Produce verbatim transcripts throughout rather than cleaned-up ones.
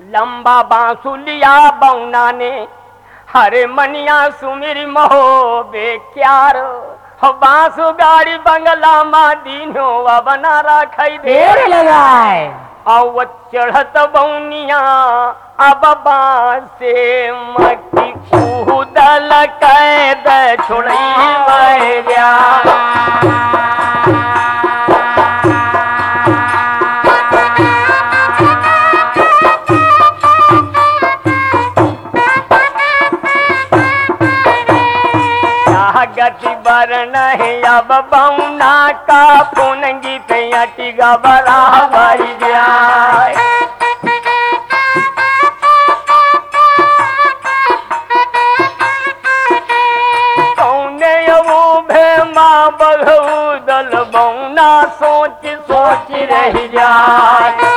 लंबा बांसुलिया बौना ने हरे मनिया सुमिर महो बेक्यार हो बांसु गाड़ी बंगला मा दीनो वा बना रखई देर लगाए औ चढ़त बौनिया अब बांसे मक्की कूदल कैद छोड़ई गया गति बरन है अब बौना का पुनंगी पे अटी गबरा भर जाए कौने वो भेमा बघऊ दल बौना सोच सोच रह जाए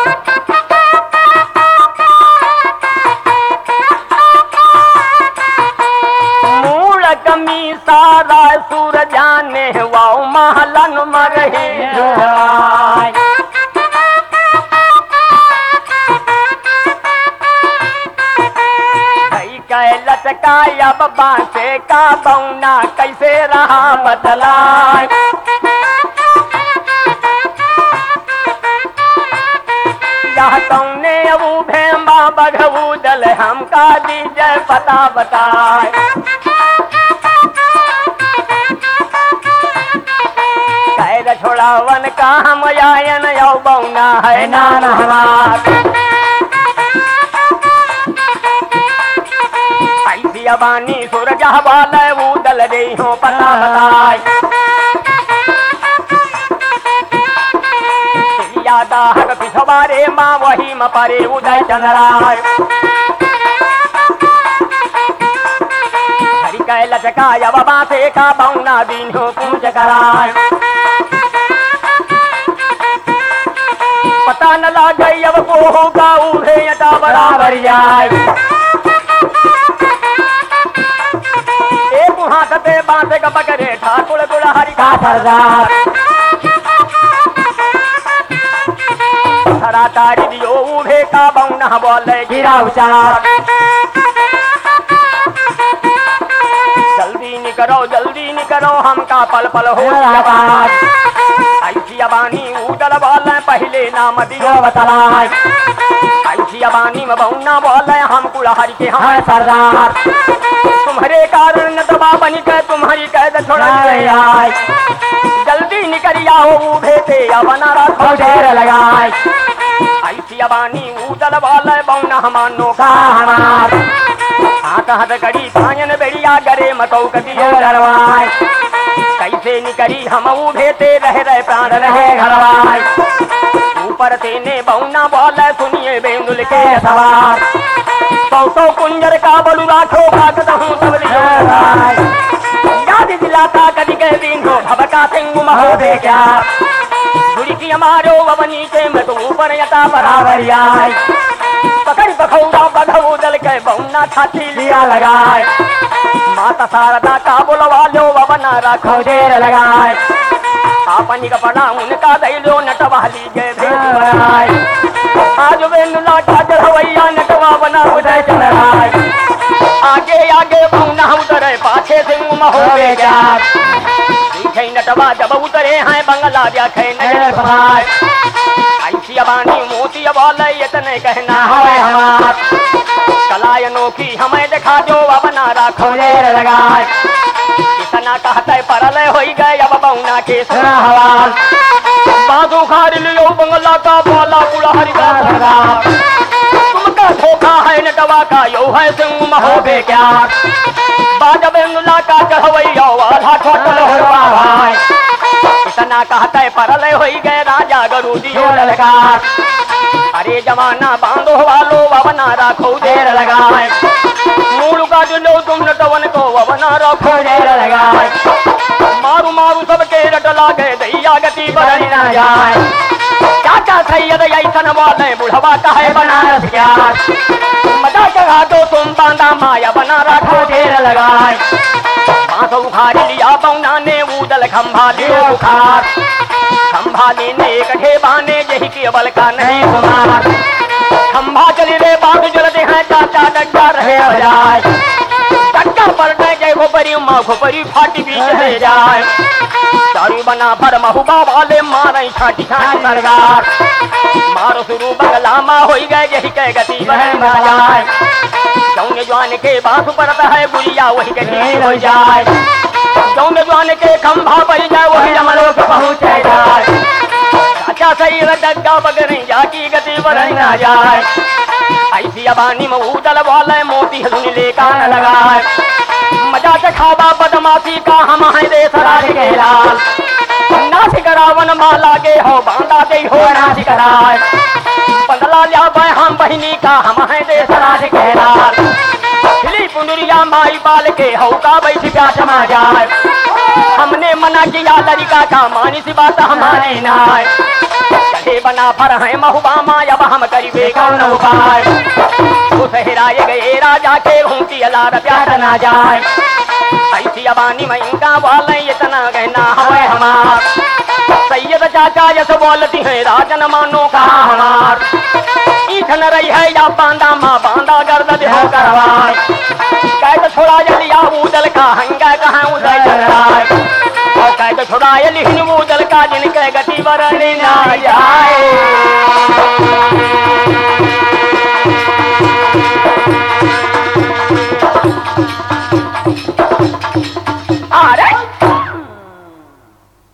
कमी सारा सुर जाने वाओ महलन मरही कई लचकाय अब बांसे का बौना कैसे रहा बतलाए यह कौने अबू भेमा बघऊ दल हमका दीजय पता बताए छोड़ावन का हम आयन यौ बौना है नान हमार ऐसी अबानी सूरज वाले वो दल दे हो पता बताए यादा हक पिछवारे माँ वही म परे उदय चंद्राय हरि कै लचकाय बाबा से का बौना दिन हो पूज कराय पता न लागे अब को होगा उभे यटा बराबर जाए एक हाथ पे बांधे का पकड़े ठाकुर गुड़ा हरि का सरदार हरा तारी दियो उभे का बौना बोले गिरा उचार जल्दी निकरो जल्दी निकरो हमका पल पल हो ऐसी अबानी उदल बोले पहले नाम दियो बतलाए ऐसी अबानी में बौना बोले हम कुड़हरी के हैं सरदार तुम्हारे कारण न दबा बनी के तुम्हारी कैद छोड़ा आए जल्दी निकलिया हो भेटे बना रखो ढेर लगाए ऐसी अबानी उदल बोले बौना हमानो का हमार हाथ हाथ गड़ी पायन बेड़िया गरे मतौ कदी डरवाए कैसे निकरी हम भेते रह रहे प्राण रहे घरवाए ऊपर तेने बौना बोले सुनिए बेंदुल के सवार सौ कुंजर का बलु राखो भागत हूँ सब याद दिलाता कदी कह दिन हो भबका सिंह महो दे क्या गुड़ी की हमारो अब नीचे में तो ऊपर यता बराबर आए पकड़ पखौड़ा बधऊ दल के बौना छाती लिया लगाए माता शारदा का बोलवा लो बना रखो ढेर लगाए आपनी कपड़ा उनका दैलो नटवा लीजे भेज बनाए आज वे नुलाटा चढ़वैया नटवा बना उदय चढ़ाए आगे आगे बौना उतरे पाछे सिंह महो गया पीछे नटवा जब उतरे हैं बंगला देखे नजर समाए ऐसी अबानी मोती बोले इतने कहना है हमार कलायनों की हमें दिखा दो बना रखो ढेर लगाए इतना कहते परले हो गए अब बौना के सुना हवाल बाजू खार लियो बंगला का बोला कुड़हरी का सरदार तुमका धोखा है नटवा का यो है सिंह महो बे क्या बाजब बंगला का चढ़वैया वाला छोटल होरवा भाई इतना कहते परले हो गए राजा गरु दियो ललकार अरे जमाना बांधो वालो बना रखो ढेर लगाए मूल का जो तुम नटवन को बना रखो ढेर लगाए मारू मारू सबके रट लागे दैया गति बढ़ ना जाए चाचा सैयद ऐसन वाले बुढ़वा कहे बनारस क्या मजा चढ़ा दो तुम बांधा माया बना रखो ढेर लगाए बांस उखाड़ लिया बौना ने ऊदल खंभा लियो बुखार खंभा लेने कठे बाने यही केवल का नहीं सुमार खंभा चली रे बाबी है चाचा डंडा रहे बजाय डंडा पर गए खोपरी माँ खोपरी फाटी बीच ले जाए चारू बना पर महुबा वाले मारे छाटी छाटी सरकार मारो शुरू बगला माँ हो गए यही कह गति बहन जाए जौन जवान के बांसु पड़ता है बुढ़िया वही गति हो जाए जौन जवान के खंभा बज जाए वही जमलों के पहुँच जाए अच्छा सही डग्गा बगरी जाकी गति बढ़ ना जाए ऐसी अबानी में उदल वाले मोती धुन ले कान लगाए मजा से खावा बदमाशी का हम है देश राज के लाल नाच करावन माला के हो बांधा दे हो नाच कराए बदला लिया हम बहिनी का हम है देश राज के लाल खिली पुंडरिया माई बाल के हो का बैठ प्या चमा जाए हमने मना किया लड़का का मानी सी बात हमारे नाय चढ़े बना पर है महुबामा अब हम करीबे कौन उपाय उस हेराए गए राजा के घूमती अलार प्यार ना जाए ऐसी अबानी में इनका वाले इतना कहना हमें हमार सैयद चाचा जस बोलती है राजन मानो कहा हमार ईठन रही है या बांदा माँ बांदा गर्द हो करवाए कैद छोड़ा जलिया उदल का हंगा कहाँ उदय चल रहा और कैद छोड़ा लिखन उदल का जिनके गति बरने ना जाए।